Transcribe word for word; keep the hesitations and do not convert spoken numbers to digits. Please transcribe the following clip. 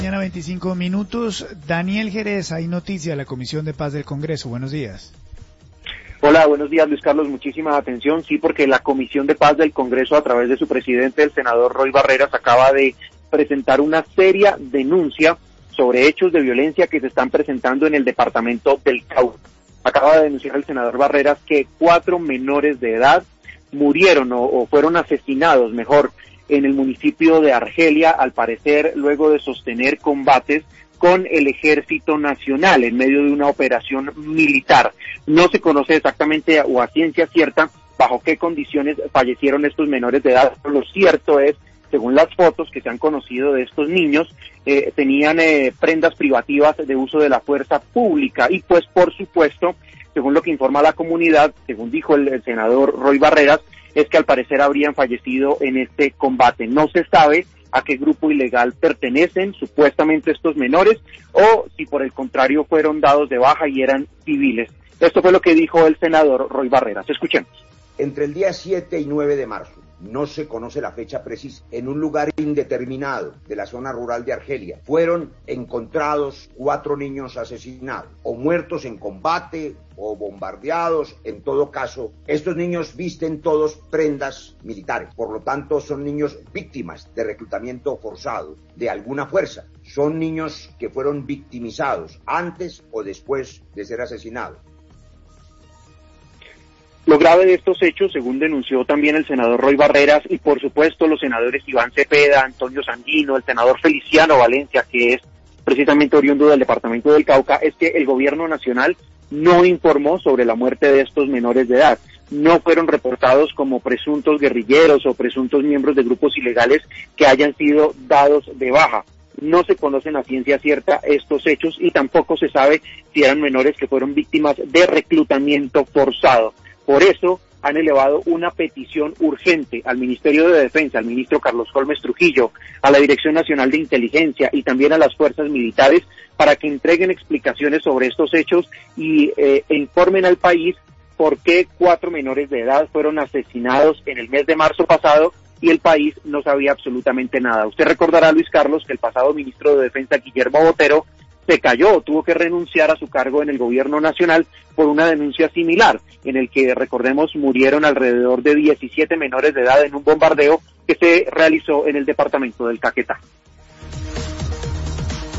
Mañana veinticinco minutos. Daniel Jerez, hay noticia de la Comisión de Paz del Congreso. Buenos días. Hola, buenos días, Luis Carlos. Muchísima atención. Sí, porque la Comisión de Paz del Congreso, a través de su presidente, el senador Roy Barreras, acaba de presentar una seria denuncia sobre hechos de violencia que se están presentando en el departamento del Cauca. Acaba de denunciar el senador Barreras que cuatro menores de edad murieron o, o fueron asesinados, mejor, en el municipio de Argelia, al parecer luego de sostener combates con el Ejército Nacional en medio de una operación militar. No se conoce exactamente o a ciencia cierta bajo qué condiciones fallecieron estos menores de edad. Lo cierto es, según las fotos que se han conocido de estos niños, eh, tenían eh, prendas privativas de uso de la fuerza pública y pues por supuesto, según lo que informa la comunidad, según dijo el, el senador Roy Barreras, es que al parecer habrían fallecido en este combate. No se sabe a qué grupo ilegal pertenecen supuestamente estos menores o si por el contrario fueron dados de baja y eran civiles. Esto fue lo que dijo el senador Roy Barreras. Escuchemos. Entre el día siete y nueve de marzo, no se conoce la fecha precisa, en un lugar indeterminado de la zona rural de Argelia, fueron encontrados cuatro niños asesinados, o muertos en combate, o bombardeados. En todo caso, estos niños visten todos prendas militares, por lo tanto son niños víctimas de reclutamiento forzado de alguna fuerza, son niños que fueron victimizados antes o después de ser asesinados. Lo grave de estos hechos, según denunció también el senador Roy Barreras y por supuesto los senadores Iván Cepeda, Antonio Sanguino, el senador Feliciano Valencia, que es precisamente oriundo del departamento del Cauca, es que el gobierno nacional no informó sobre la muerte de estos menores de edad. No fueron reportados como presuntos guerrilleros o presuntos miembros de grupos ilegales que hayan sido dados de baja. No se conocen a ciencia cierta estos hechos y tampoco se sabe si eran menores que fueron víctimas de reclutamiento forzado. Por eso han elevado una petición urgente al Ministerio de Defensa, al ministro Carlos Holmes Trujillo, a la Dirección Nacional de Inteligencia y también a las fuerzas militares para que entreguen explicaciones sobre estos hechos y eh, informen al país por qué cuatro menores de edad fueron asesinados en el mes de marzo pasado y el país no sabía absolutamente nada. Usted recordará, Luis Carlos, que el pasado ministro de Defensa, Guillermo Botero, se cayó, tuvo que renunciar a su cargo en el gobierno nacional por una denuncia similar, en el que, recordemos, murieron alrededor de diecisiete menores de edad en un bombardeo que se realizó en el departamento del Caquetá.